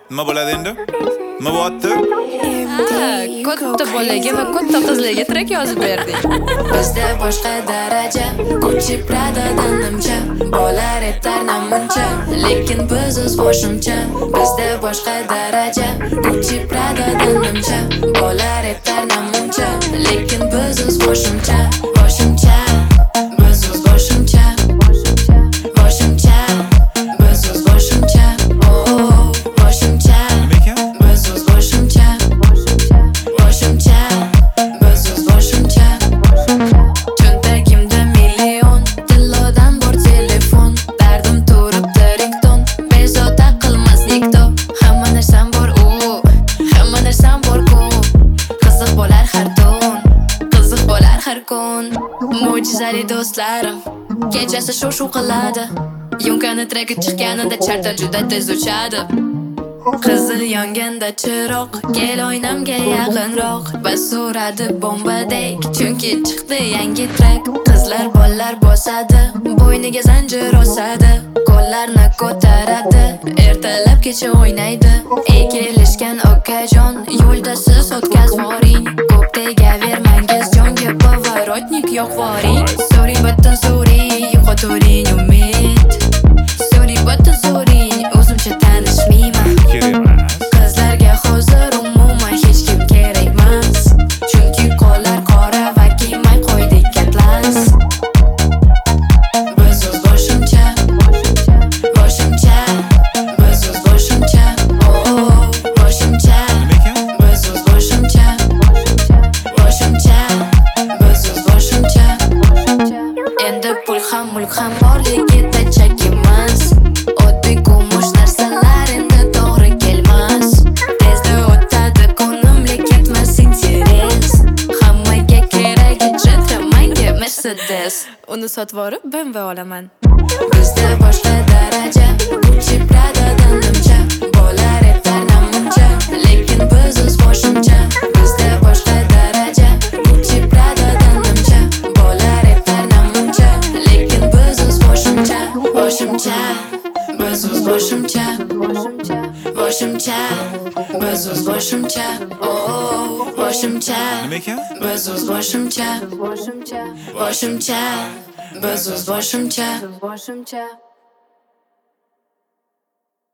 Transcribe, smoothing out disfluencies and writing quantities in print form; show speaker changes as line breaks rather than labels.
Nima bo'ladi endi? Nima bo'lyapti?
Katta bolaga va katta qizlarga track yozib berding.
Bizda boshqa daraja, Gucci Pradadan nimcha, bolar etar namuncha, lekin biz o'z boshimcha. Bizda boshqa daraja, Gucci Pradadan nimcha, bolar etar namuncha, lekin biz o'z boshimcha. Boshimcha, biz o'z boshimcha. Boshimcha, biz o'z boshimcha. Oh, boshimcha, biz o'z boshimcha. Boshimcha, biz o'z boshimcha. Cho'ntagimda million, tillodan bor telefon, dardim turibdi rington, bezovta qilmas nikto. Hamma narsam bor u, hamma narsam bor ku, qiziq bo'lar har tun, qiziq bo'lar har kun. Mo'jizali do'stlarim kechasi shu qiladi, Yumkani treki chiqqanida charter juda tez uchadi. Qizil yonganda chiroq, kel oynamga yaqinroq, va so'radi bombadek, chunki chiqdi yangi trek. Qizlar bollar bosadi, bo'yniga zanjir osadi, qo'llarni ko'taradi, ertalab kecha o'ynaydi. Kelishgan okajon, yo'lda siz o'tkazvoring, ko'p tegavermangiz jonga, поворотник yo'q voring. So'ring butun so'ring, yo'qoturing umid, so'ring butun so'ring, o'zimcha tanishmayman. Qizlarga hozir umuman hech kim kerak emas, chunki qo'llar qora va kiymay qo'ydik atlas. Biz o'z boshimcha, boshimcha, biz o'z boshimcha. Oh, boshimcha, biz o'z boshimcha. Boshimcha, biz o'z boshimcha. Endi pul ham mulk ham borligida chak emas, oddiy kumush narsalar endi to'g'ri kelmas. Tezda o'tadi kunimli ketmas interes, hammaga keragi Jetta, menga Mercedes.
Uni sotvorib BMW olaman.
Bizda boshqa daraja, Gucci Pradadan nimcha, bolar etar namuncha, lekin biz o'z boshimcha. Bizda boshqa daraja, Gucci Pradadan nimcha, bolar etar namuncha, lekin biz o'z boshimcha. Boshimcha, biz o'z boshimcha. Boshimcha, biz o'z boshimcha. Oh, boshimcha,
Nima ekan?
biz o'z boshimcha. Boshimcha, biz o'z boshimcha.